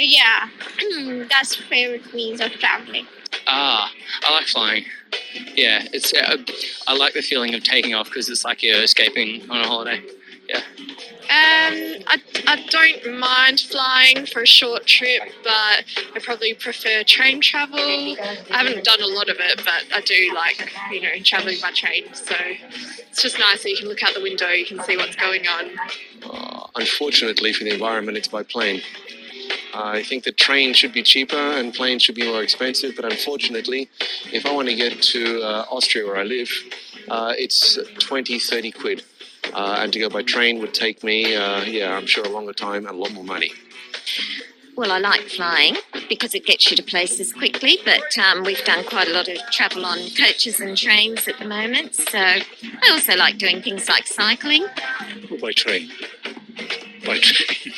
yeah, that's favorite means of traveling. I like flying. Yeah, it's. I like the feeling of taking off because it's like you're escaping on a holiday. Yeah. I don't mind flying for a short trip, but I probably prefer train travel. I haven't done a lot of it, but I do like, traveling by train. So it's just nice that you can look out the window, you can see what's going on. Unfortunately for the environment, it's by plane. I think that train should be cheaper and planes should be more expensive, but unfortunately, if I want to get to Austria where I live, it's 20, 30 quid. And to go by train would take me, I'm sure a longer time and a lot more money. Well, I like flying because it gets you to places quickly, but we've done quite a lot of travel on coaches and trains at the moment. So I also like doing things like cycling. Or by train. By train.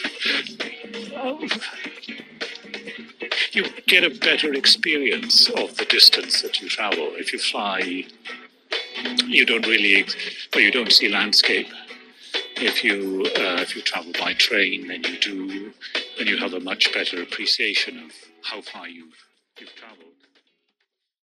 You get a better experience of the distance that you travel. If you fly, you don't see landscape. If you travel by train, then you have a much better appreciation of how far you've traveled.